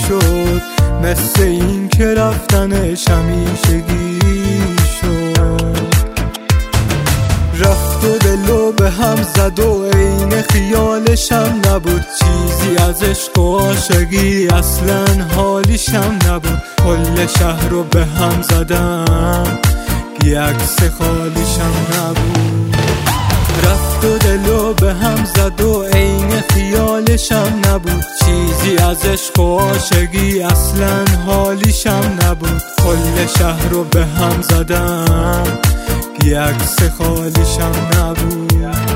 شد، مثل این که رفتنش همیشگی شد. رفت و دلو به هم زد و عین خیالشم نبود، چیزی از عشق و عاشقی اصلا حالیشم نبود. کل شهر رو به هم زدم، یه عکس خالیشم نبود. رفت و دلو به هم زد و عین خیالشم نبود، چیزی از عشق و عاشقی اصلا حالیشم نبود. کل شهر رو به هم زدم، یه عکس خالیشم نبود.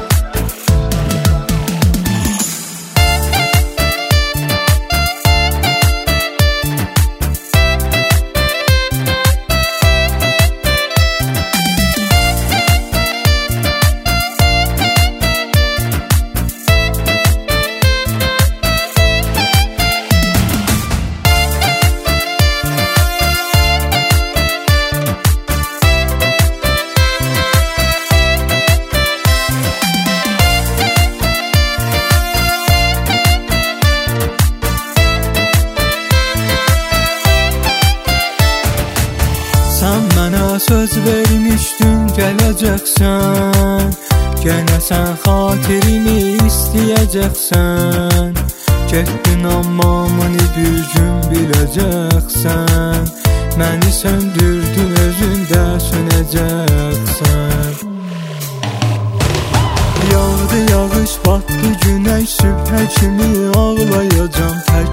Sen bana söz vermiştin geleceksen, gene sen hatirimi isteyeceksen. Getdin amma məni bir gün biləcəksən, məni söndürdün özündə sönəcəksən. Yağdı yağış, battı günəş, sübhə kimi ağlayacam.